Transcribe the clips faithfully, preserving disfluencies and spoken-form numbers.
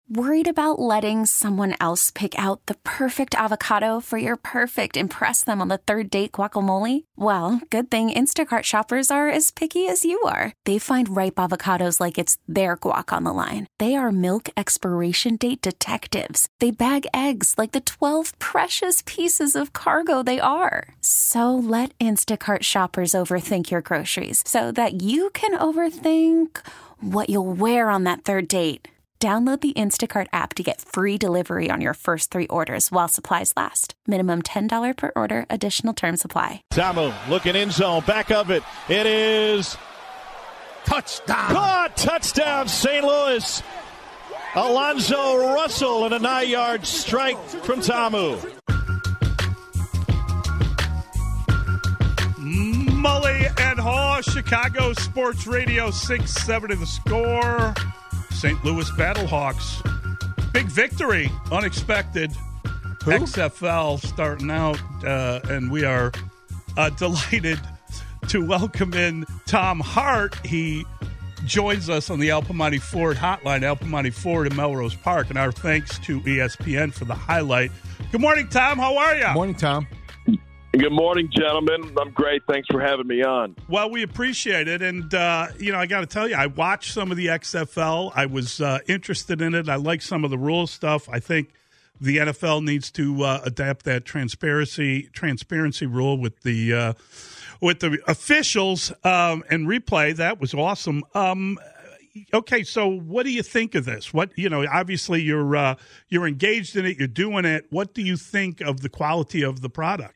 Worried about letting someone else pick out the perfect avocado for your perfect impress them on the third date guacamole? Well, good thing Instacart shoppers are as picky as you are. They find ripe avocados like it's their guac on the line. They are milk expiration date detectives. They bag eggs like the twelve precious pieces of cargo they are. So let Instacart shoppers overthink your groceries so that you can overthink what you'll wear on that third date. Download the Instacart app to get free delivery on your first three orders while supplies last. Minimum ten dollars per order. Additional terms apply. Ta'amu looking in zone. Back of it. It is touchdown. Caught. Touchdown, Saint Louis. Alonzo Russell and a nine-yard strike from Ta'amu. Mully and Haw, Chicago Sports Radio, six seven to the score. Saint Louis Battlehawks. Big victory, unexpected. Who? X F L starting out, uh, and we are uh, delighted to welcome in Tom Hart. He joins us on the Al Piemonte Ford hotline, Al Piemonte Ford in Melrose Park, and our thanks to E S P N for the highlight. Good morning, Tom. How are you? Good morning, Tom. Good morning, gentlemen. I'm great. Thanks for having me on. Well, we appreciate it. And, uh, you know, I got to tell you, I watched some of the X F L. I was uh, interested in it. I like some of the rules stuff. I think the N F L needs to uh, adapt that transparency transparency rule with the uh, with the officials um, and replay. That was awesome. Um, okay, so what do you think of this? What you know, obviously you're uh, you're engaged in it. You're doing it. What do you think of the quality of the product?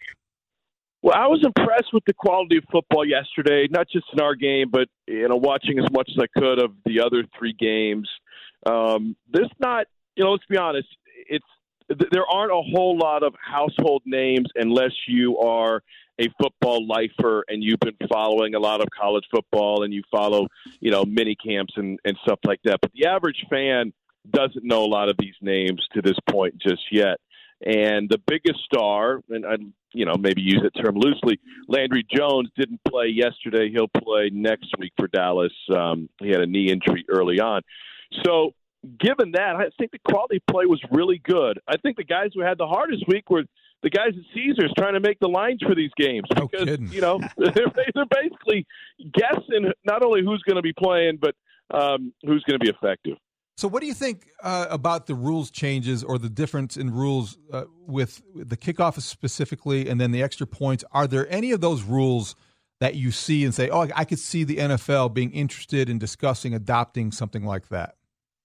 Well, I was impressed with the quality of football yesterday, not just in our game, but, you know, watching as much as I could of the other three games. Um, there's not, you know, let's be honest, it's there aren't a whole lot of household names unless you are a football lifer and you've been following a lot of college football and you follow, you know, mini camps and, and stuff like that. But the average fan doesn't know a lot of these names to this point just yet. And the biggest star, and I, you know, maybe use that term loosely, Landry Jones didn't play yesterday. He'll play next week for Dallas. Um, he had a knee injury early on. So given that, I think the quality of play was really good. I think the guys who had the hardest week were the guys at Caesars trying to make the lines for these games. No because, kidding. you know, they're, they're basically guessing not only who's going to be playing, but um, who's going to be effective. So what do you think uh, about the rules changes or the difference in rules uh, with the kickoff specifically and then the extra points? Are there any of those rules that you see and say, oh, I could see the N F L being interested in discussing adopting something like that?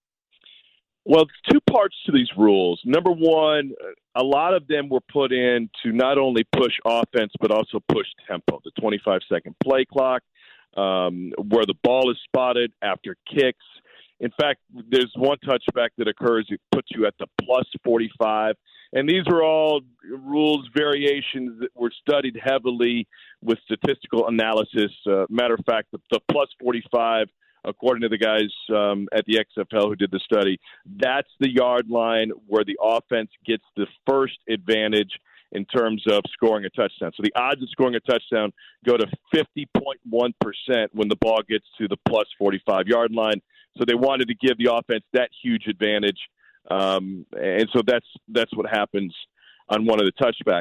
Well, there's two parts to these rules. Number one, a lot of them were put in to not only push offense but also push tempo, the twenty-five second play clock, um, where the ball is spotted after kicks. In fact, there's one touchback that occurs that puts you at the plus forty-five. And these are all rules variations that were studied heavily with statistical analysis. Uh, matter of fact, the, the plus forty-five, according to the guys um, at the X F L who did the study, that's the yard line where the offense gets the first advantage in terms of scoring a touchdown. So the odds of scoring a touchdown go to fifty point one percent when the ball gets to the plus forty-five yard line. So they wanted to give the offense that huge advantage. Um, and so that's that's what happens on one of the touchbacks.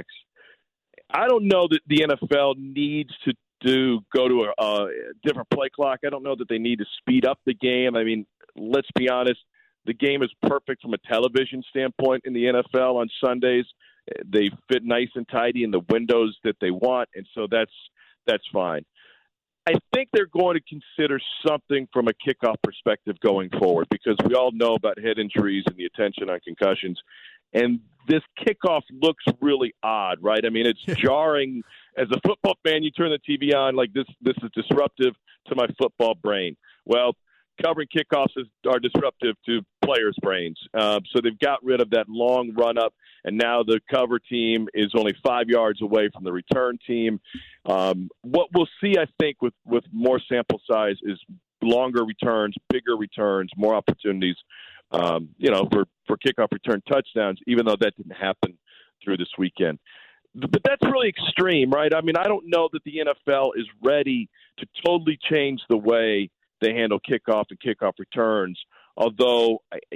I don't know that the N F L needs to do go to a, a different play clock. I don't know that they need to speed up the game. I mean, let's be honest, the game is perfect from a television standpoint in the N F L on Sundays. They fit nice and tidy in the windows that they want, and so that's that's fine. I think they're going to consider something from a kickoff perspective going forward because we all know about head injuries and the attention on concussions. And this kickoff looks really odd, right? I mean, it's jarring. As a football fan, you turn the T V on like this, this is disruptive to my football brain. Well, covering kickoffs is, are disruptive to players' brains. Uh, so they've got rid of that long run-up, and now the cover team is only five yards away from the return team. Um, what we'll see, I think, with, with more sample size is longer returns, bigger returns, more opportunities, um, you know, for, for kickoff return touchdowns, even though that didn't happen through this weekend. But that's really extreme, right? I mean, I don't know that the N F L is ready to totally change the way they handle kickoff and kickoff returns. Although, you know,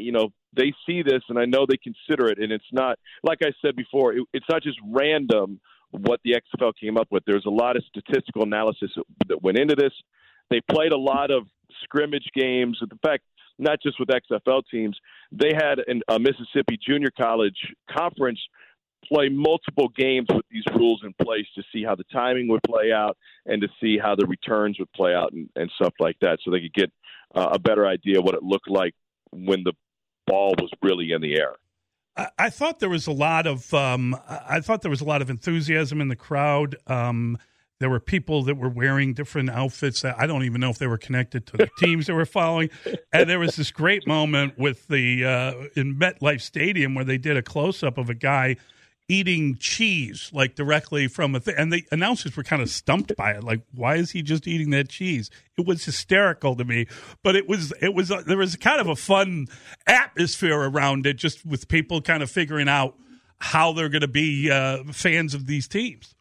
they see this, and I know they consider it, and it's not, like I said before, it, it's not just random what the X F L came up with. There's a lot of statistical analysis that went into this. They played a lot of scrimmage games. In fact, not just with X F L teams, they had an, a Mississippi Junior College conference play multiple games with these rules in place to see how the timing would play out and to see how the returns would play out and, and stuff like that, so they could get uh, a better idea of what it looked like when the ball was really in the air. I, I thought there was a lot of um, I thought there was a lot of enthusiasm in the crowd. Um, there were people that were wearing different outfits that I don't even know if they were connected to the teams they were following. And there was this great moment with the uh, in MetLife Stadium where they did a close up of a guy eating cheese, like directly from a thing. And the announcers were kind of stumped by it. Like, why is he just eating that cheese? It was hysterical to me, but it was, it was, uh, there was kind of a fun atmosphere around it, just with people kind of figuring out how they're going to be uh, fans of these teams.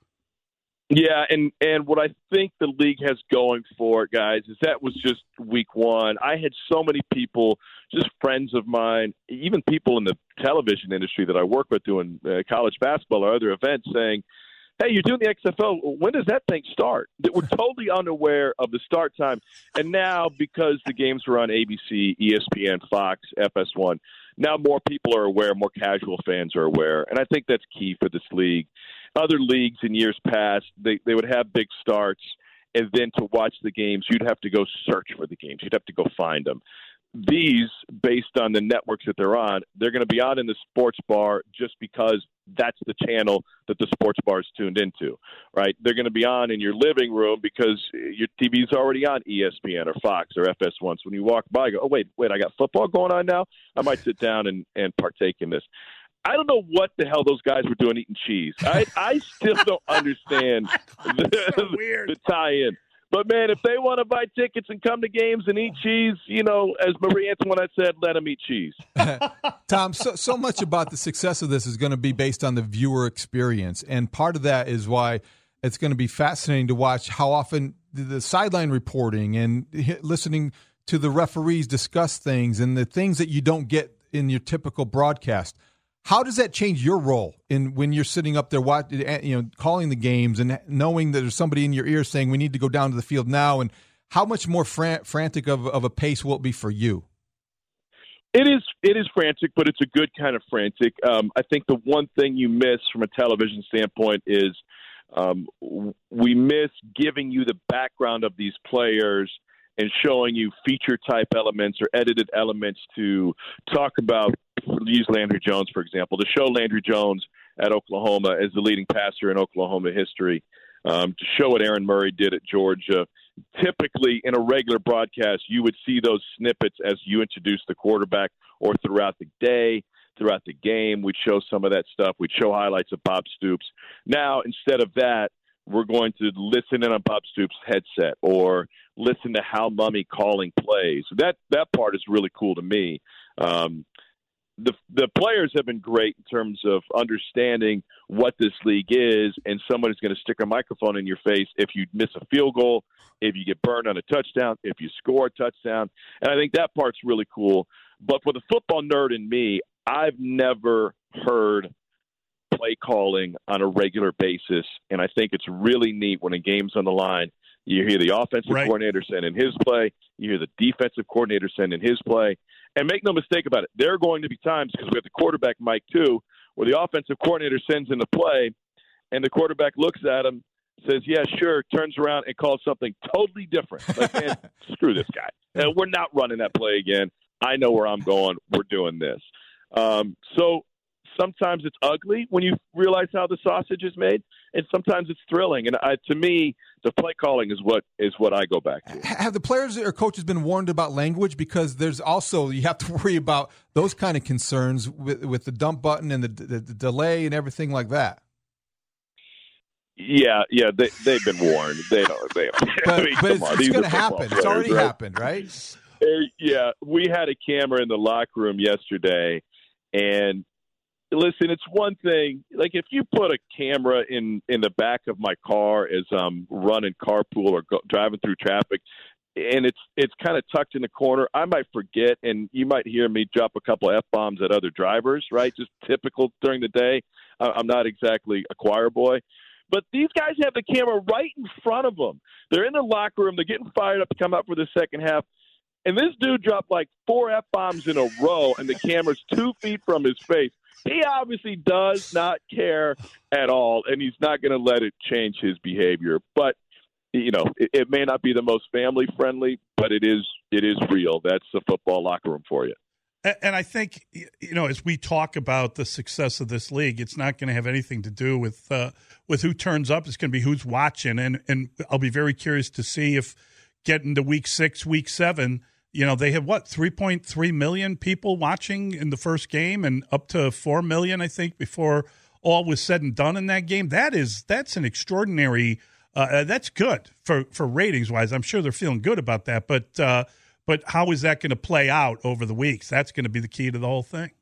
Yeah, and, and what I think the league has going for it, guys, is that was just week one. I had so many people, just friends of mine, even people in the television industry that I work with doing uh, college basketball or other events saying, hey, you're doing the X F L. When does that thing start? That we're totally unaware of the start time. And now, because the games were on A B C, E S P N, Fox, F S one, now more people are aware, more casual fans are aware. And I think that's key for this league. Other leagues in years past, they, they would have big starts, and then to watch the games, you'd have to go search for the games. You'd have to go find them. These, based on the networks that they're on, they're going to be on in the sports bar just because that's the channel that the sports bar is tuned into, right? They're going to be on in your living room because your T V is already on E S P N or Fox or F S one. So when you walk by, you go, oh, wait, wait, I got football going on now? I might sit down and, and partake in this. I don't know what the hell those guys were doing eating cheese. I, I still don't understand the, so weird. the tie-in. But, man, if they want to buy tickets and come to games and eat cheese, you know, as Marie Antoinette said, let them eat cheese. Tom, so, so much about the success of this is going to be based on the viewer experience. And part of that is why it's going to be fascinating to watch how often the, the sideline reporting and listening to the referees discuss things and the things that you don't get in your typical broadcast. How does that change your role in when you're sitting up there, watching, you know, calling the games and knowing that there's somebody in your ear saying we need to go down to the field now? And how much more fran- frantic of, of a pace will it be for you? It is. It is frantic, but it's a good kind of frantic. Um, I think the one thing you miss from a television standpoint is um, we miss giving you the background of these players and showing you feature type elements or edited elements to talk about. Use Landry Jones, for example, to show Landry Jones at Oklahoma as the leading passer in Oklahoma history, um, to show what Aaron Murray did at Georgia. Typically, in a regular broadcast, you would see those snippets as you introduce the quarterback or throughout the day, throughout the game. We'd show some of that stuff. We'd show highlights of Bob Stoops. Now, instead of that, we're going to listen in on Bob Stoops' headset or listen to Hal Mumme calling plays. That that part is really cool to me. Um, The the players have been great in terms of understanding what this league is, and someone is going to stick a microphone in your face if you miss a field goal, if you get burned on a touchdown, if you score a touchdown. And I think that part's really cool. But for the football nerd in me, I've never heard play calling on a regular basis, and I think it's really neat when a game's on the line. You hear the offensive right. coordinator send in his play. You hear the defensive coordinator send in his play. And make no mistake about it, there are going to be times, because we have the quarterback mic too, where the offensive coordinator sends in the play, and the quarterback looks at him, says, yeah, sure, turns around and calls something totally different. Like, man, screw this guy. And we're not running that play again. I know where I'm going. We're doing this. Um, so sometimes it's ugly when you realize how the sausage is made, and sometimes it's thrilling. And I, to me, the play calling is what is what I go back to. Have the players or coaches been warned about language? Because there's also, you have to worry about those kind of concerns with, with the dump button and the, the, the delay and everything like that. Yeah, yeah, they, they've been warned. They don't. They don't. But, I mean, but it's, it's going to happen. Players, it's already right? happened, right? Uh, yeah, we had a camera in the locker room yesterday, and listen, it's one thing. Like, if you put a camera in, in the back of my car as I'm running carpool or go, driving through traffic, and it's it's kind of tucked in the corner. I might forget, and you might hear me drop a couple F-bombs at other drivers, right? Just typical during the day. I'm not exactly a choir boy. But these guys have the camera right in front of them. They're in the locker room. They're getting fired up to come out for the second half. And this dude dropped like four F-bombs in a row, and the camera's two feet from his face. He obviously does not care at all, and he's not going to let it change his behavior. But, you know, it, it may not be the most family-friendly, but it is it is real. That's the football locker room for you. And I think, you know, as we talk about the success of this league, it's not going to have anything to do with uh, with who turns up. It's going to be who's watching. And, and I'll be very curious to see if getting to week six, week seven, you know, they have, what, three point three million people watching in the first game and up to four million, I think, before all was said and done in that game. That is, that's an extraordinary, uh, that's good for, for ratings-wise. I'm sure they're feeling good about that. But, uh, But how is that going to play out over the weeks? That's going to be the key to the whole thing.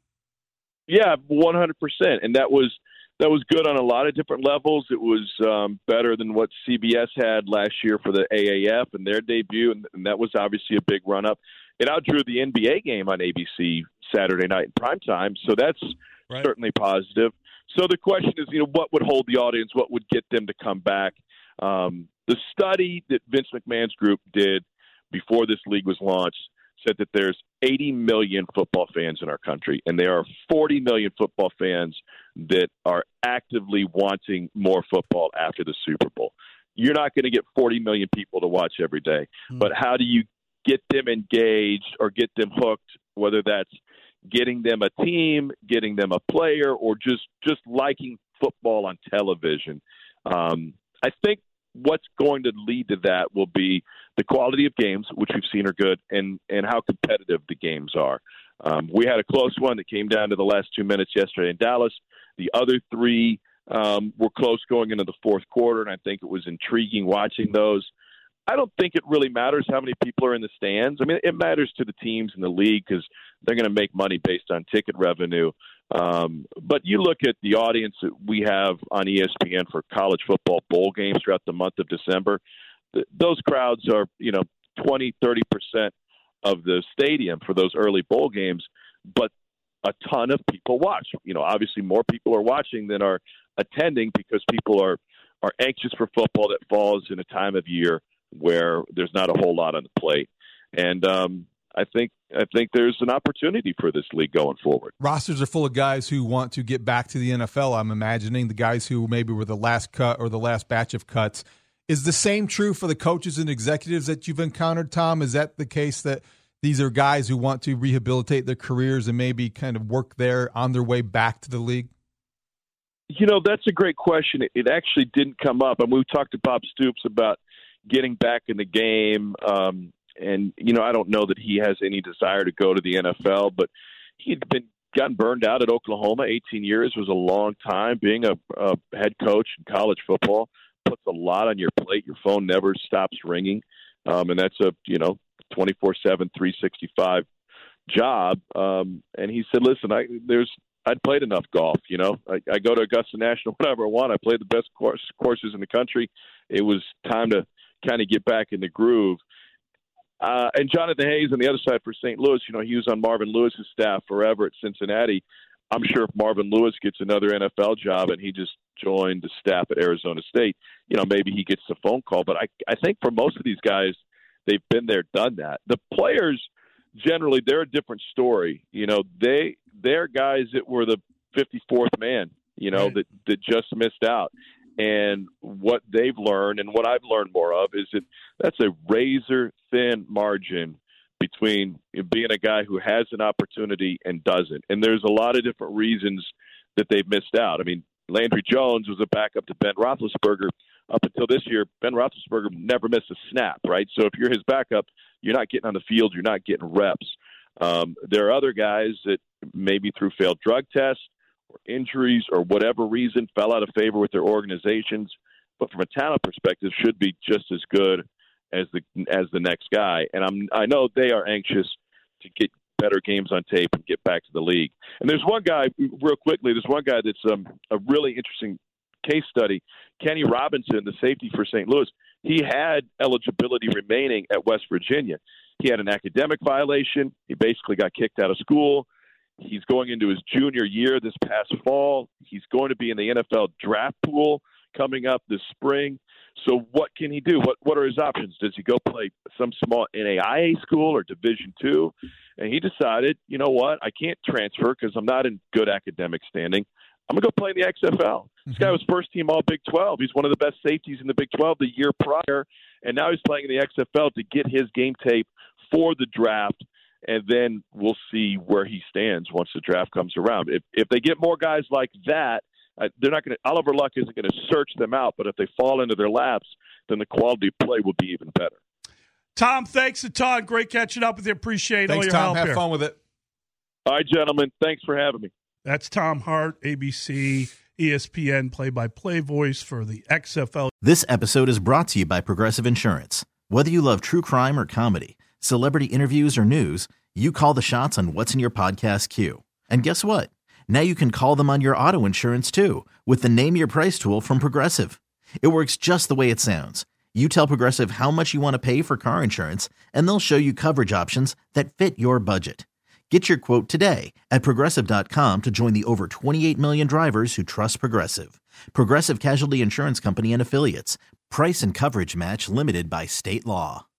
Yeah, one hundred percent. And that was that was good on a lot of different levels. It was um, better than what C B S had last year for the A A F and their debut, and, and that was obviously a big run-up. It outdrew the N B A game on A B C Saturday night in primetime, so that's right. Certainly positive. So the question is, you know, what would hold the audience? What would get them to come back? Um, the study that Vince McMahon's group did before this league was launched said that there's eighty million football fans in our country, and there are forty million football fans that are actively wanting more football after the Super Bowl. You're not going to get forty million people to watch every day, mm-hmm. but how do you get them engaged or get them hooked, whether that's getting them a team, getting them a player, or just, just liking football on television? Um, I think what's going to lead to that will be the quality of games, which we've seen are good, and, and how competitive the games are. Um, we had a close one that came down to the last two minutes yesterday in Dallas. The other three um, were close going into the fourth quarter, and I think it was intriguing watching those. I don't think it really matters how many people are in the stands. I mean, it matters to the teams in the league because they're going to make money based on ticket revenue. Um, but you look at the audience that we have on E S P N for college football bowl games throughout the month of December. Th- those crowds are, you know, twenty, thirty percent of the stadium for those early bowl games, but a ton of people watch. You know, obviously more people are watching than are attending because people are, are anxious for football that falls in a time of year where there's not a whole lot on the plate. And, um, I think I think there's an opportunity for this league going forward. Rosters are full of guys who want to get back to the N F L, I'm imagining, the guys who maybe were the last cut or the last batch of cuts. Is the same true for the coaches and executives that you've encountered, Tom? Is that the case that these are guys who want to rehabilitate their careers and maybe kind of work there on their way back to the league? You know, that's a great question. It, it actually didn't come up. And we talked to Bob Stoops about getting back in the game. Um, and, you know, I don't know that he has any desire to go to the N F L, but he'd been gotten burned out at Oklahoma. eighteen years was a long time. Being a, a head coach in college football puts a lot on your plate. Your phone never stops ringing. Um, and that's a, you know, twenty-four seven, three sixty-five job. Um, and he said, listen, I, there's, I'd played enough golf. You know, I, I go to Augusta National whenever I want. I played the best course, courses in the country. It was time to kind of get back in the groove. Uh, and Jonathan Hayes on the other side for Saint Louis, you know, he was on Marvin Lewis's staff forever at Cincinnati. I'm sure if Marvin Lewis gets another N F L job and he just joined the staff at Arizona State, you know, maybe he gets a phone call. But I, I think for most of these guys, they've been there, done that. The players, generally, they're a different story. You know, they, they're guys that were the fifty-fourth man, you know, right. that, that just missed out. And what they've learned and what I've learned more of is that that's a razor-thin margin between being a guy who has an opportunity and doesn't. And there's a lot of different reasons that they've missed out. I mean, Landry Jones was a backup to Ben Roethlisberger. Up until this year, Ben Roethlisberger never missed a snap, right? So if you're his backup, you're not getting on the field, you're not getting reps. Um, there are other guys that maybe through failed drug tests or injuries or whatever reason fell out of favor with their organizations, but from a talent perspective should be just as good as the as the next guy. And I'm I know they are anxious to get better games on tape and get back to the league. And there's one guy, real quickly, there's one guy that's um, a really interesting case study. Kenny Robinson, the safety for Saint Louis, he had eligibility remaining at West Virginia. He had an academic violation. He basically got kicked out of school. He's going into his junior year this past fall. He's going to be in the N F L draft pool coming up this spring. So what can he do? What what are his options? Does he go play some small N A I A school or Division two? And he decided, you know what, I can't transfer because I'm not in good academic standing. I'm going to go play in the X F L. This guy was first team all Big twelve. He's one of the best safeties in the Big twelve the year prior, and now he's playing in the X F L to get his game tape for the draft, and then we'll see where he stands once the draft comes around. If if they get more guys like that, uh, they're not going to. Oliver Luck isn't going to search them out, but if they fall into their laps, then the quality of play will be even better. Tom, thanks a ton. Great catching up with you. Appreciate thanks, all your Tom. help Have here. fun with it. All right, gentlemen. Thanks for having me. That's Tom Hart, A B C, E S P N play-by-play voice for the X F L. This episode is brought to you by Progressive Insurance. Whether you love true crime or comedy, celebrity interviews or news, you call the shots on what's in your podcast queue. And guess what? Now you can call them on your auto insurance too with the Name Your Price tool from Progressive. It works just the way it sounds. You tell Progressive how much you want to pay for car insurance, and they'll show you coverage options that fit your budget. Get your quote today at Progressive dot com to join the over twenty-eight million drivers who trust Progressive. Progressive Casualty Insurance Company and Affiliates. Price and coverage match limited by state law.